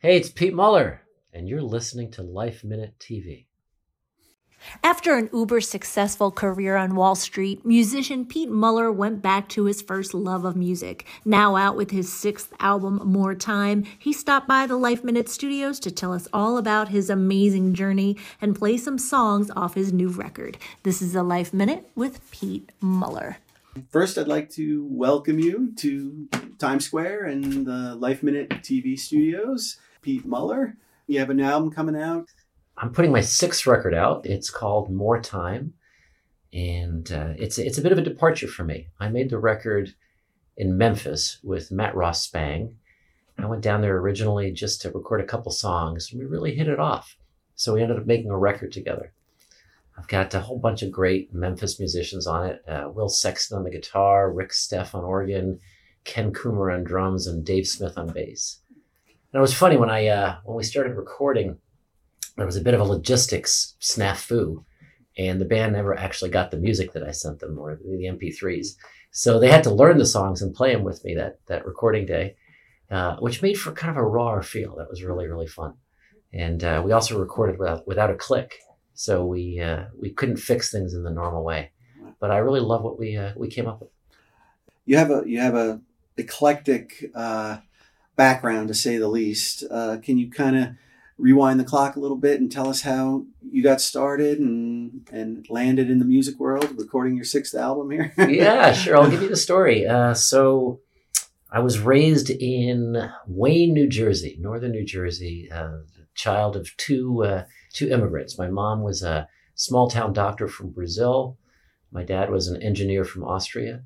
Hey, it's Pete Muller, and you're listening to Life Minute TV. After an uber-successful career on Wall Street, musician Pete Muller went back to his first love of music. Now out with his sixth album, More Time, he stopped by the Life Minute studios to tell us all about his amazing journey and play some songs off his new record. This is a Life Minute with Pete Muller. First, I'd like to welcome you to Times Square and the Life Minute TV studios. Pete Muller, you have an album coming out. I'm putting my sixth record out. It's called More Time, and it's a bit of a departure for me. I made the record in Memphis with Matt Ross Spang. I went down there originally just to record a couple songs, and we really hit it off. So we ended up making a record together. I've got a whole bunch of great Memphis musicians on it. Will Sexton on the guitar, Rick Steff on organ, Ken Coomer on drums, and Dave Smith on bass. And it was funny when we started recording, there was a bit of a logistics snafu, and the band never actually got the music that I sent them, or the MP3s. So they had to learn the songs and play them with me that recording day, which made for kind of a rawer feel. That was really, really fun. And we also recorded without a click. So we couldn't fix things in the normal way. But I really love what we came up with. You have a eclectic background, to say the least. Can you kind of rewind the clock a little bit and tell us how you got started and landed in the music world, recording your sixth album here? Yeah, sure. I'll give you the story. So I was raised in Wayne, New Jersey, northern New Jersey, child of two immigrants. My mom was a small town doctor from Brazil. My dad was an engineer from Austria.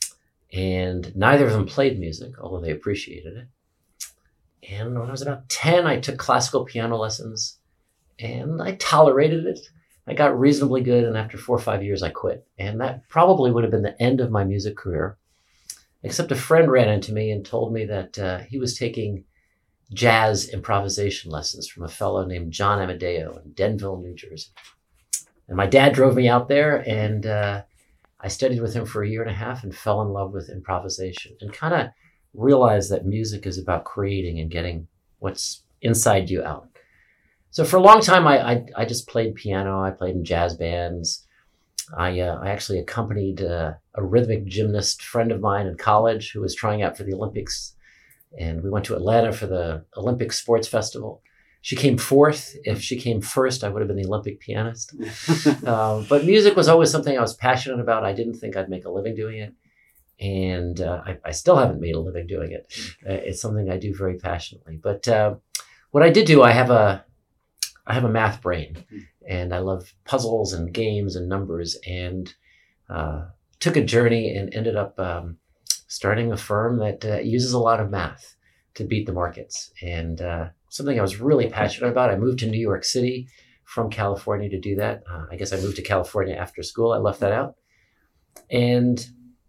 And neither of them played music, although they appreciated it. And when I was about 10, I took classical piano lessons, and I tolerated it. I got reasonably good, and after 4 or 5 years, I quit. And that probably would have been the end of my music career, except a friend ran into me and told me that he was taking jazz improvisation lessons from a fellow named John Amadeo in Denville, New Jersey. And my dad drove me out there, and I studied with him for 1.5 years and fell in love with improvisation and kind of realized that music is about creating and getting what's inside you out. So for a long time, I just played piano. I played in jazz bands. I actually accompanied a rhythmic gymnast friend of mine in college who was trying out for the Olympics. And we went to Atlanta for the Olympic Sports Festival. She came fourth. If she came first, I would have been the Olympic pianist. But music was always something I was passionate about. I didn't think I'd make a living doing it. And I still haven't made a living doing it. It's something I do very passionately. But what I did do, I have a math brain, and I love puzzles and games and numbers, and took a journey and ended up starting a firm that uses a lot of math to beat the markets. And something I was really passionate about. I moved to New York City from California to do that. I guess I moved to California after school. I left that out. And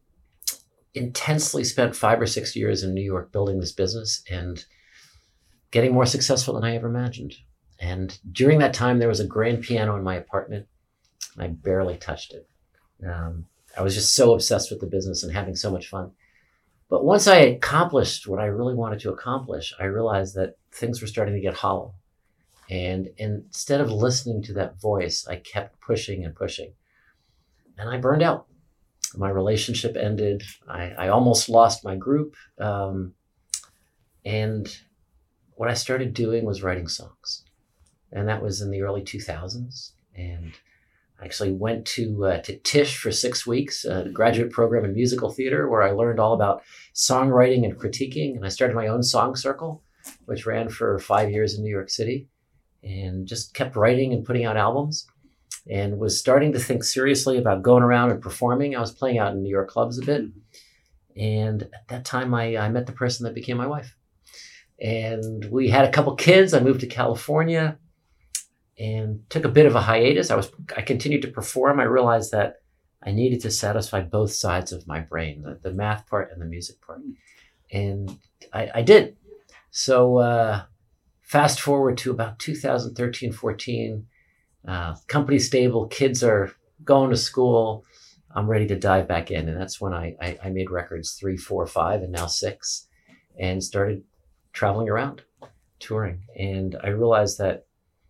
intensely spent 5 or 6 years in New York building this business and getting more successful than I ever imagined. And during that time, there was a grand piano in my apartment, and I barely touched it. I was just so obsessed with the business and having so much fun. But once I accomplished what I really wanted to accomplish, I realized that things were starting to get hollow. And instead of listening to that voice, I kept pushing and pushing. And I burned out. My relationship ended. I almost lost my group. And what I started doing was writing songs. And that was in the early 2000s. And I actually went to Tisch for 6 weeks, a graduate program in musical theater, where I learned all about songwriting and critiquing. And I started my own song circle, which ran for 5 years in New York City, and just kept writing and putting out albums. And was starting to think seriously about going around and performing. I was playing out in New York clubs a bit. And at that time, I met the person that became my wife. And we had a couple kids. I moved to California and took a bit of a hiatus. I continued to perform. I realized that I needed to satisfy both sides of my brain, the math part and the music part. And I did. So fast forward to about 2013, 14, company stable, kids are going to school. I'm ready to dive back in. And that's when I made records 3, 4, 5, and now 6, and started traveling around touring, and I realized that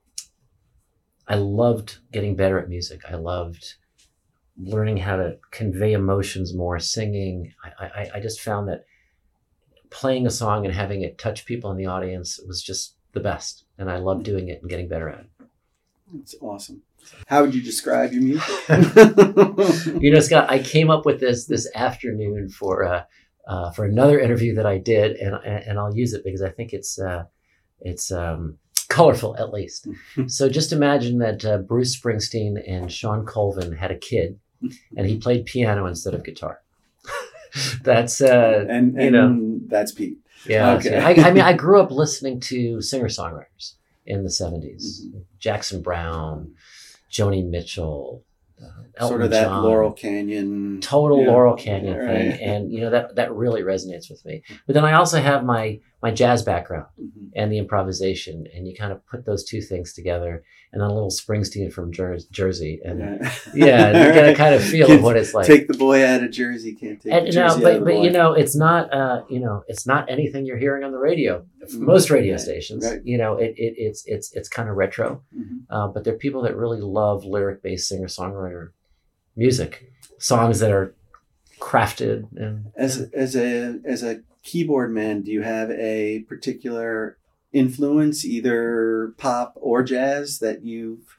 I loved getting better at music. I loved learning how to convey emotions more, singing. I just found that playing a song and having it touch people in the audience was just the best. And I loved doing it and getting better at it. That's awesome. How would you describe your music? Scott, I came up with this afternoon for another interview that I did, and I'll use it because I think it's colorful at least. So just imagine that Bruce Springsteen and Sean Colvin had a kid, and he played piano instead of guitar. That's that's Pete. Yeah. Okay. I grew up listening to singer-songwriters in the 70s. Mm-hmm. Jackson Brown, Joni Mitchell, Elton sort of that John. Laurel Canyon. Total Laurel Canyon right. thing. And, that really resonates with me. But then I also have my jazz background and the improvisation, and you kind of put those two things together, and then a little Springsteen from Jersey. And you get a kind of feel of what it's like. Take the boy out of Jersey, can't take the Jersey out of the boy. It's not, it's not anything you're hearing on the radio. Most radio stations, right. It's kind of retro, but there are people that really love lyric-based singer-songwriter music, songs that are crafted. And as a keyboard man, do you have a particular influence, either pop or jazz, that you've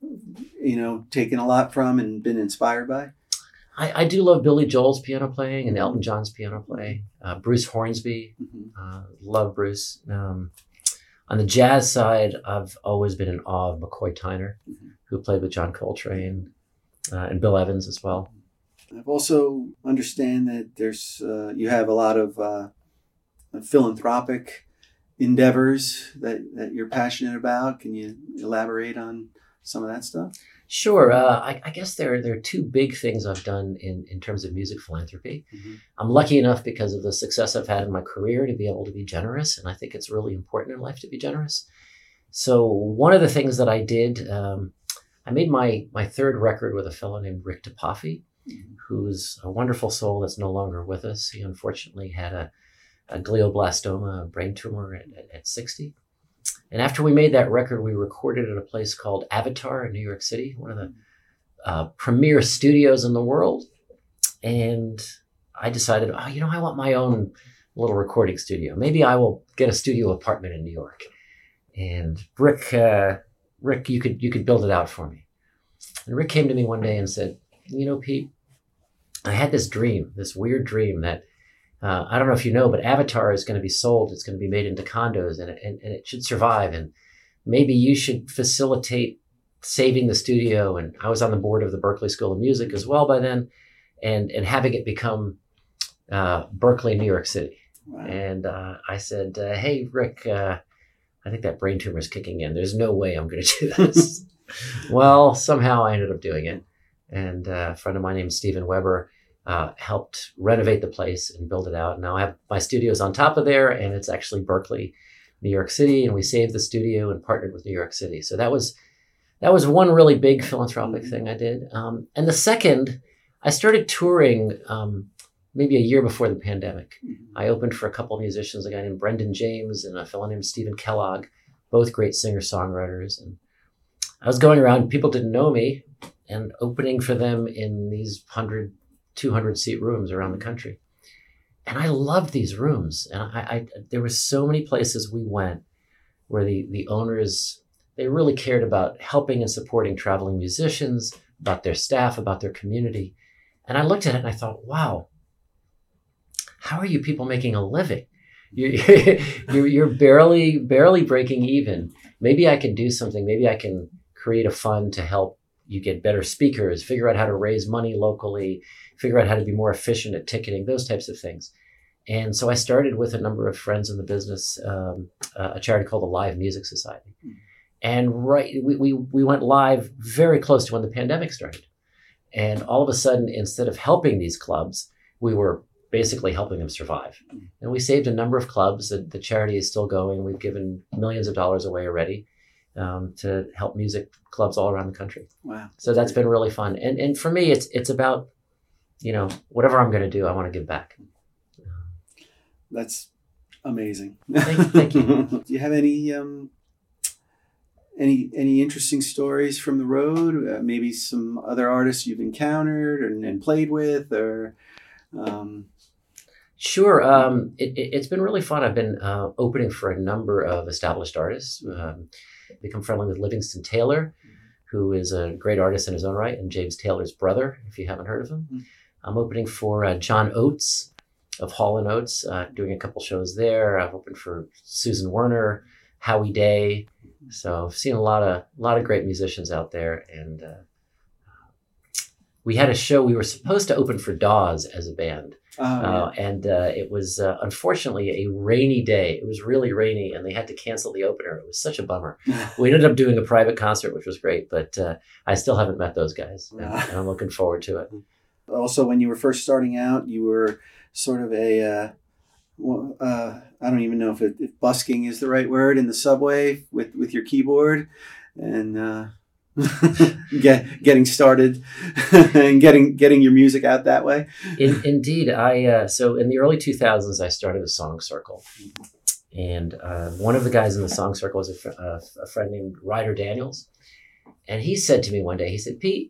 taken a lot from and been inspired by? I do love Billy Joel's piano playing and Elton John's piano playing. Bruce Hornsby, love Bruce. On the jazz side, I've always been in awe of McCoy Tyner, who played with John Coltrane, and Bill Evans as well. I've also understand that there's you have a lot of philanthropic endeavors that you're passionate about. Can you elaborate on some of that stuff? Sure. I guess there are two big things I've done in terms of music philanthropy. I'm lucky enough, because of the success I've had in my career, to be able to be generous. And I think it's really important in life to be generous. So one of the things that I did, I made my third record with a fellow named Rick DePafi, who's a wonderful soul that's no longer with us. He unfortunately had a glioblastoma, a brain tumor at 60. And after we made that record, we recorded at a place called Avatar in New York City, one of the premier studios in the world. And I decided, I want my own little recording studio. Maybe I will get a studio apartment in New York. And Rick, you could build it out for me. And Rick came to me one day and said, Pete, I had this weird dream that, I don't know if you know, but Avatar is going to be sold. It's going to be made into condos, and it should survive. And maybe you should facilitate saving the studio. And I was on the board of the Berklee School of Music as well by then, and having it become Berklee, New York City. Wow. And I said, hey, Rick, I think that brain tumor is kicking in. There's no way I'm going to do this. Well, somehow I ended up doing it. And a friend of mine named Steven Weber helped renovate the place and build it out. Now I have my studios on top of there, and it's actually Berklee, New York City, and we saved the studio and partnered with New York City. So that was one really big philanthropic thing I did. And the second, I started touring maybe a year before the pandemic. I opened for a couple of musicians, a guy named Brendan James and a fellow named Stephen Kellogg, both great singer-songwriters. And I was going around, people didn't know me, and opening for them in these 100, 200 seat rooms around the country. And I loved these rooms. And I there were so many places we went where the owners, they really cared about helping and supporting traveling musicians, about their staff, about their community. And I looked at it and I thought, wow, how are you people making a living? You're barely breaking even. Maybe I can do something. Maybe I can create a fund to help you get better speakers, figure out how to raise money locally, figure out how to be more efficient at ticketing, those types of things. And so I started with a number of friends in the business, a charity called the Live Music Society. And we went live very close to when the pandemic started. And all of a sudden, instead of helping these clubs, we were basically helping them survive. And we saved a number of clubs. The charity is still going. We've given millions of dollars away already to help music clubs all around the country. Wow. So that's been really fun. And for me, it's about, whatever I'm going to do, I want to give back. That's Amazing. Thank you. Do you have any interesting stories from the road? Maybe some other artists you've encountered and played with, or Sure. It's been really fun. I've been opening for a number of established artists. Become friendly with Livingston Taylor, who is a great artist in his own right, and James Taylor's brother, if you haven't heard of him. I'm opening for John Oates of Hall & Oates, doing a couple shows there. I've opened for Susan Werner, Howie Day. So I've seen a lot of great musicians out there. And we had a show, we were supposed to open for Dawes as a band. And it was unfortunately a rainy day. It was really rainy, and they had to cancel the opener. It was such a bummer. We ended up doing a private concert, which was great, but I still haven't met those guys, and I'm looking forward to it. Also, when you were first starting out, you were sort of I don't even know if busking is the right word, in the subway with your keyboard and getting started and getting your music out that way. Indeed. So in the early 2000s, I started a song circle. And one of the guys in the song circle was a friend named Ryder Daniels. And he said to me one day, he said, "Pete,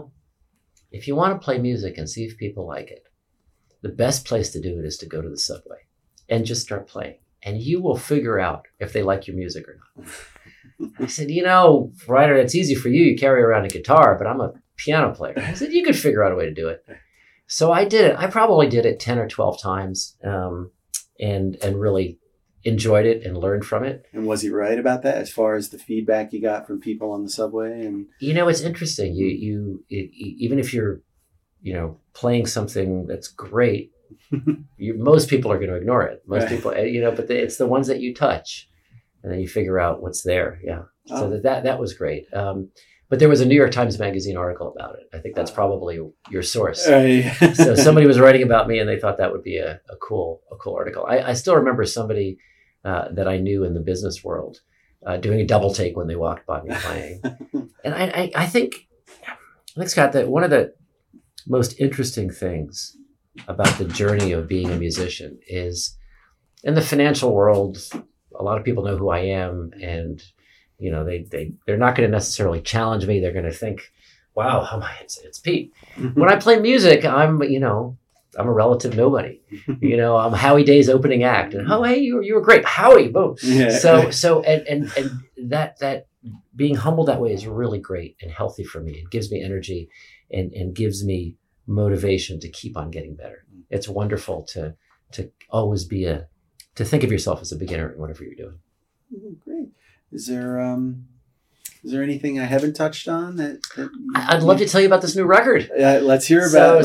if you want to play music and see if people like it, the best place to do it is to go to the subway and just start playing. And you will figure out if they like your music or not." I said, Ryder, that's easy for you. You carry around a guitar, but I'm a piano player. I said, you could figure out a way to do it. So I did it. I probably did it 10 or 12 times and really enjoyed it and learned from it. And was he right about that as far as the feedback you got from people on the subway? And it's interesting. Even if you're, playing something that's great, most people are going to ignore it. Most people, but it's the ones that you touch. And then you figure out what's there. Yeah. So that was great. But there was a New York Times Magazine article about it. I think that's probably your source. So somebody was writing about me and they thought that would be a cool article. I still remember somebody that I knew in the business world doing a double take when they walked by me playing. And I think, Scott, that one of the most interesting things about the journey of being a musician is in the financial world, a lot of people know who I am, and they're not going to necessarily challenge me. They're going to think, "Wow, how am I? It's Pete." When I play music, I'm a relative nobody. I'm Howie Day's opening act, and hey, you were great, Howie. Boom. Yeah. So and that being humbled that way is really great and healthy for me. It gives me energy and gives me motivation to keep on getting better. It's wonderful to always to think of yourself as a beginner in whatever you're doing. Great. Is there anything I haven't touched on that I'd love to tell you about this new record? Let's hear about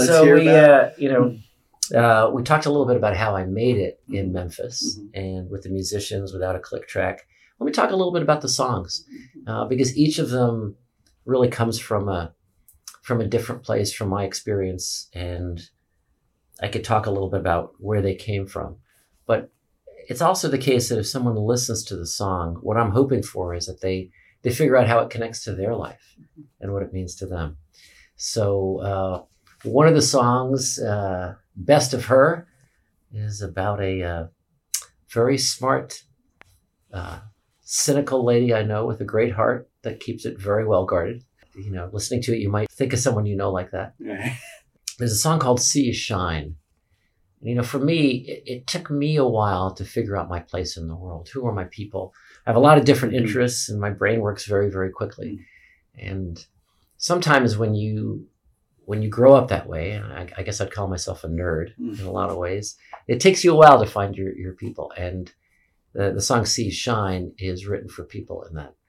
it. We talked a little bit about how I made it in Memphis and with the musicians without a click track. Let me talk a little bit about the songs because each of them really comes from a different place, from my experience, and I could talk a little bit about where they came from. But it's also the case that if someone listens to the song, what I'm hoping for is that they figure out how it connects to their life and what it means to them. So one of the songs, Best of Her, is about a very smart, cynical lady I know with a great heart that keeps it very well guarded. Listening to it, you might think of someone like that. There's a song called See You Shine. For me, it took me a while to figure out my place in the world. Who are my people? I have a lot of different interests and my brain works very, very quickly. And sometimes when you grow up that way, and I guess I'd call myself a nerd in a lot of ways, it takes you a while to find your people. And the song See You Shine is written for people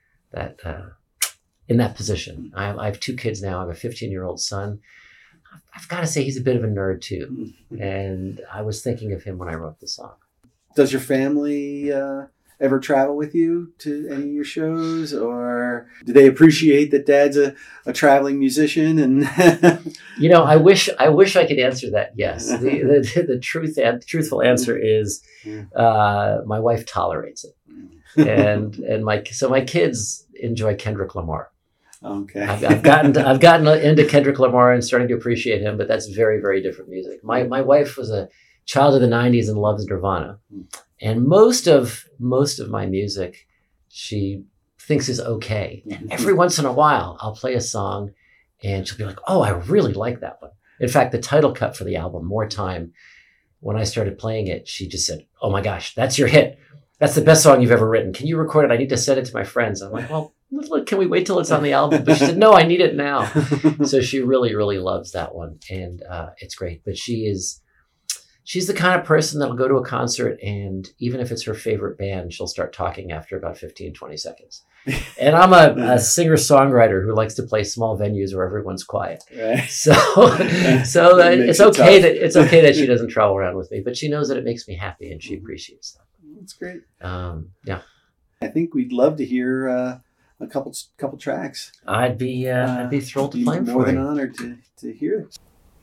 in that position. I have 2 kids now. I have a 15-year-old son. I've got to say he's a bit of a nerd too. And I was thinking of him when I wrote the song. Does your family ever travel with you to any of your shows, or do they appreciate that Dad's a traveling musician? And I wish I could answer that. Yes. The truthful answer is my wife tolerates it. And my kids enjoy Kendrick Lamar. Okay. I've gotten into Kendrick Lamar and starting to appreciate him, but that's very, very different music. My wife was a child of the 90s and loves Nirvana. And most of my music, she thinks is okay. And every once in a while, I'll play a song and she'll be like, oh, I really like that one. In fact, the title cut for the album, More Time, when I started playing it, she just said, oh my gosh, that's your hit. That's the best song you've ever written. Can you record it? I need to send it to my friends. I'm like, well, can we wait till it's on the album? But she said, no, I need it now. So she really, really loves that one. And it's great. But she's the kind of person that'll go to a concert, and even if it's her favorite band, she'll start talking after about 15, 20 seconds. And I'm a singer-songwriter who likes to play small venues where everyone's quiet. Right. So it's okay that she doesn't travel around with me, but she knows that it makes me happy and she appreciates that. That's great. Yeah. I think we'd love to hear a couple tracks. I'd be thrilled to play them for you. More than honored to hear it.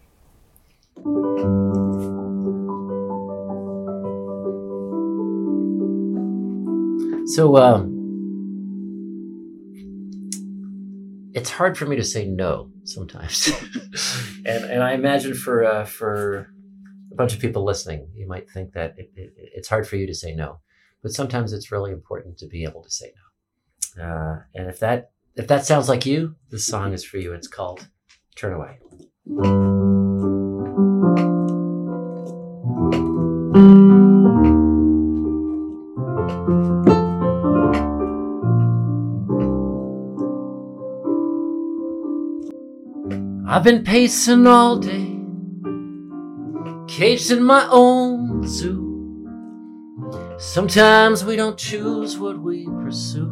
So it's hard for me to say no sometimes, and I imagine for a bunch of people listening, you might think that it's hard for you to say no, but sometimes it's really important to be able to say no. And if that sounds like you, this song is for you. It's called "Turn Away." I've been pacing all day, caged in my own zoo. Sometimes we don't choose what we pursue.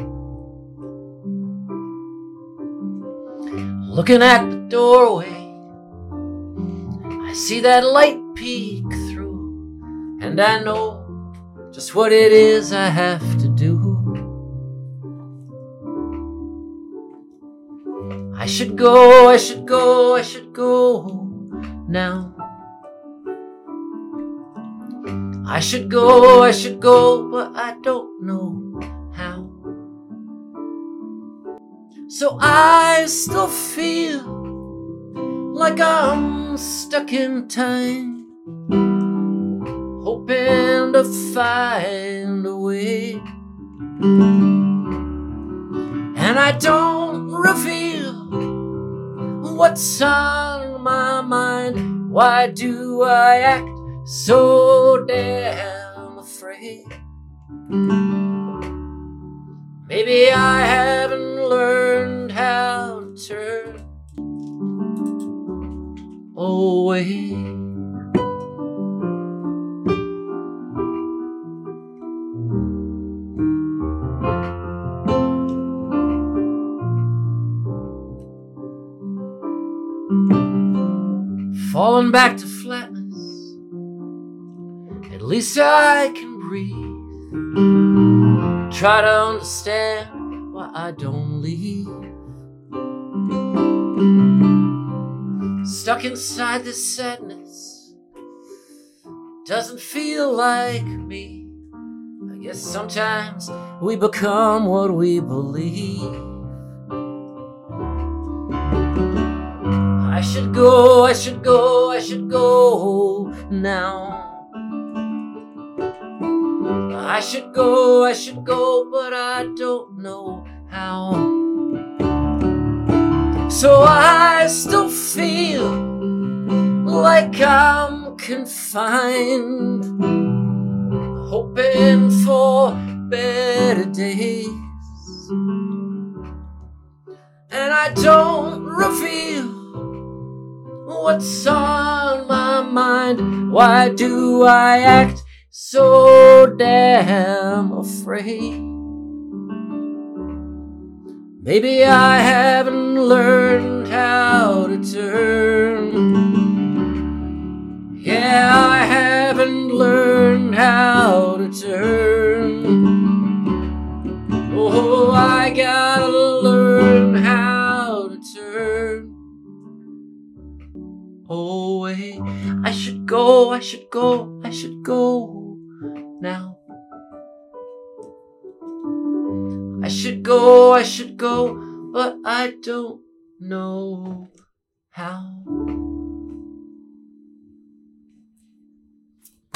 Looking at the doorway, I see that light peek through, and I know just what it is I have to do. I should go, I should go, I should go now. I should go, but I don't know how. So I still feel like I'm stuck in time, hoping to find a way. And I don't reveal what's on my mind. Why do I act so damn afraid? Maybe I haven't learned how to turn away. Falling back to flatness, at least I can breathe. Try to understand why I don't leave. Stuck inside this sadness, doesn't feel like me. I guess sometimes we become what we believe. I should go, I should go, I should go now. I should go, but I don't know how. So I still feel like I'm confined, hoping for better days. And I don't reveal what's on my mind. Why do I act so damn afraid? Maybe I haven't learned how to turn. Yeah, I haven't learned how to turn. Oh, I gotta learn how to turn away. I should go, I should go, I should go now. I should go, but I don't know how.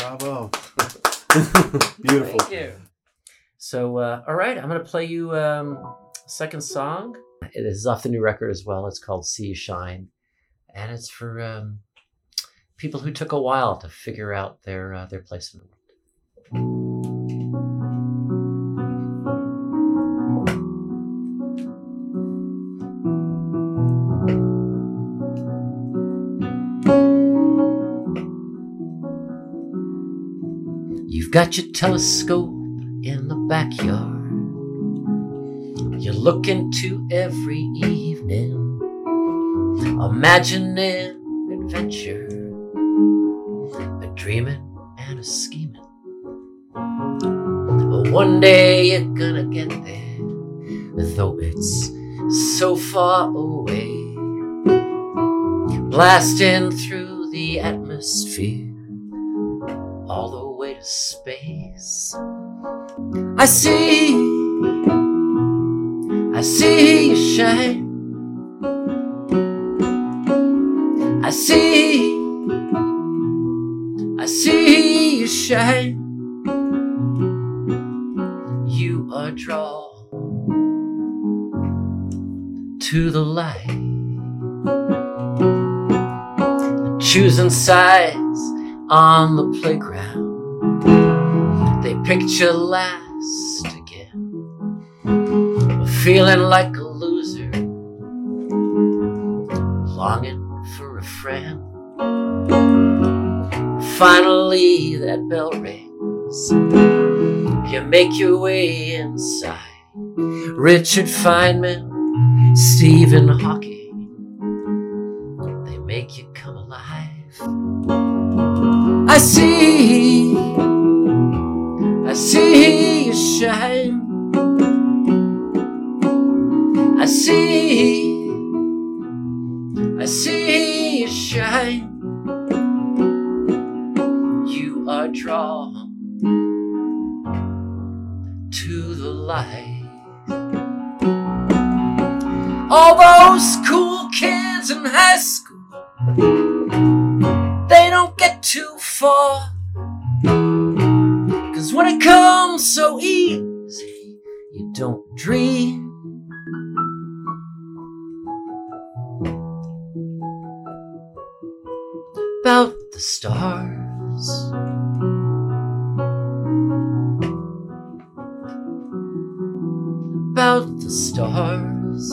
Bravo. Beautiful. Thank you. So, all right, I'm going to play you second song. It is off the new record as well. It's called See You Shine. And it's for people who took a while to figure out their place in the world. You've got your telescope in the backyard. You look into every evening, imagining adventure, a dreaming and a scheming. But one day you're gonna get there, though it's so far away, blasting through the atmosphere, all the way to space. I see you shine. I see you shine. You are drawn to the light, choosing sides on the playground. They picked you last again, feeling like a loser, longing for a friend. Finally that bell rings, you make your way inside. Richard Feynman, Stephen Hawking, they make you come alive. I see you shine. I see you shine. You are drawn to the light. All those cool kids in high school, they don't get too far. 'Cause when it comes so easy, you don't dream. About the stars. About the stars.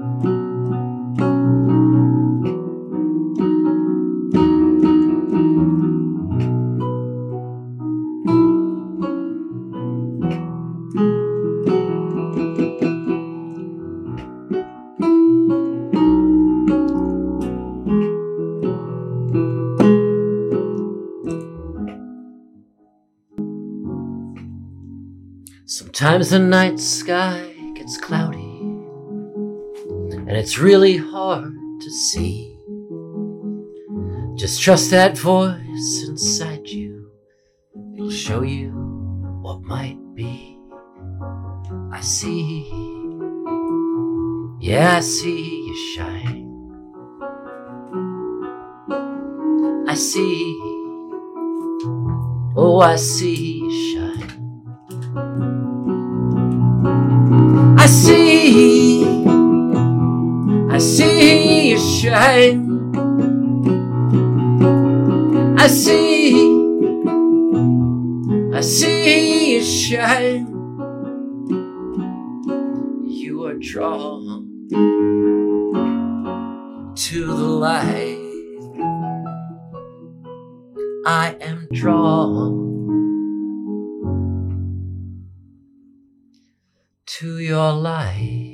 Sometimes the night sky gets cloudy, and it's really hard to see. Just trust that voice inside you, it'll show you what might be. I see, yeah, I see you shine. I see, oh, I see you shine. I see you shine. I see you shine. You are drawn to the light. I am drawn to your light.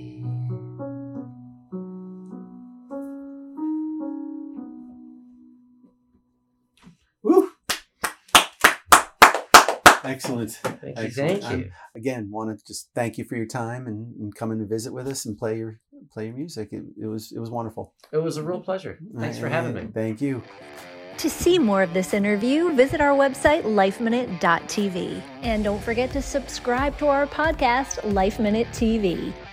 Woo! Excellent. Thank you. Again, want to just thank you for your time and coming to visit with us and play your music. It was wonderful. It was a real pleasure. Thanks for having me. Thank you. To see more of this interview, visit our website, lifeminute.tv. And don't forget to subscribe to our podcast, Life Minute TV.